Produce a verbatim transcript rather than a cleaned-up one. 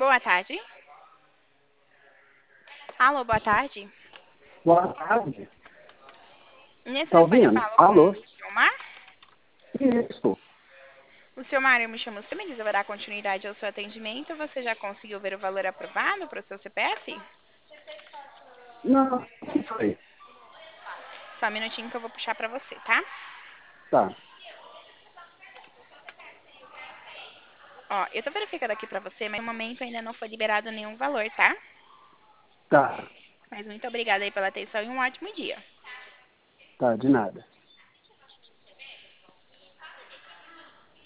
Boa tarde. Alô, boa tarde. Boa tarde. Nesse Tá telefone eu ouvindo? falo com Alô? o Silmar. Isso. O Silmar, eu me chamo Simene, eu vou dar continuidade ao seu atendimento. Você já conseguiu ver o valor aprovado para o seu C P F? Não, não foi. Só um minutinho que eu vou puxar para você, tá? Tá, Ó, eu tô verificando aqui para você, mas no momento ainda não foi liberado nenhum valor, tá? tá, Mas muito obrigada aí pela atenção e um ótimo dia. tá, de nada.